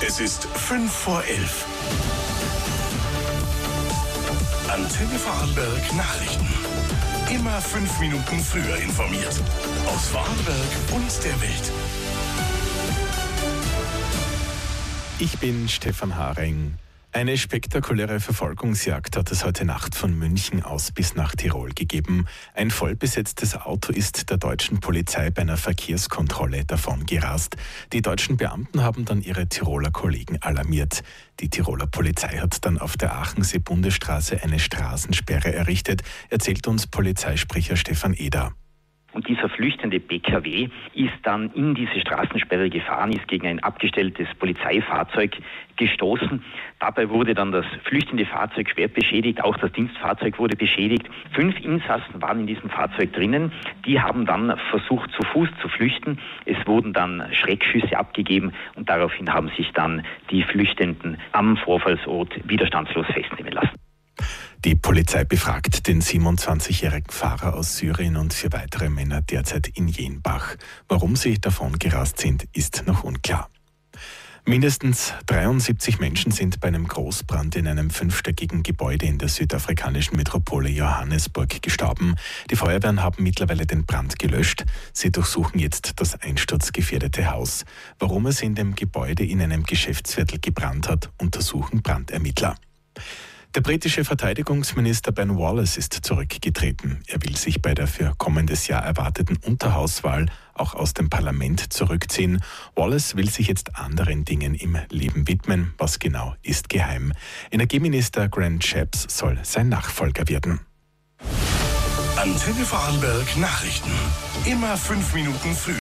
Es ist 5:05. Antenne Vorarlberg Nachrichten. Immer 5 Minuten früher informiert. Aus Vorarlberg und der Welt. Ich bin Stefan Haring. Eine spektakuläre Verfolgungsjagd hat es heute Nacht von München aus bis nach Tirol gegeben. Ein vollbesetztes Auto ist der deutschen Polizei bei einer Verkehrskontrolle davongerast. Die deutschen Beamten haben dann ihre Tiroler Kollegen alarmiert. Die Tiroler Polizei hat dann auf der Aachensee-Bundesstraße eine Straßensperre errichtet, erzählt uns Polizeisprecher Stefan Eder. Und dieser flüchtende PKW ist dann in diese Straßensperre gefahren, ist gegen ein abgestelltes Polizeifahrzeug gestoßen. Dabei wurde dann das flüchtende Fahrzeug schwer beschädigt, auch das Dienstfahrzeug wurde beschädigt. 5 Insassen waren in diesem Fahrzeug drinnen. Die haben dann versucht, zu Fuß zu flüchten. Es wurden dann Schreckschüsse abgegeben und daraufhin haben sich dann die Flüchtenden am Vorfallsort widerstandslos festnehmen lassen. Die Polizei befragt den 27-jährigen Fahrer aus Syrien und 4 weitere Männer derzeit in Jenbach. Warum sie davongerast sind, ist noch unklar. Mindestens 73 Menschen sind bei einem Großbrand in einem 5-stöckigen Gebäude in der südafrikanischen Metropole Johannesburg gestorben. Die Feuerwehren haben mittlerweile den Brand gelöscht. Sie durchsuchen jetzt das einsturzgefährdete Haus. Warum es in dem Gebäude in einem Geschäftsviertel gebrannt hat, untersuchen Brandermittler. Der britische Verteidigungsminister Ben Wallace ist zurückgetreten. Er will sich bei der für kommendes Jahr erwarteten Unterhauswahl auch aus dem Parlament zurückziehen. Wallace will sich jetzt anderen Dingen im Leben widmen. Was genau, ist geheim. Energieminister Grant Shapps soll sein Nachfolger werden. Antenne Vorarlberg Nachrichten. Immer 5 Minuten früher.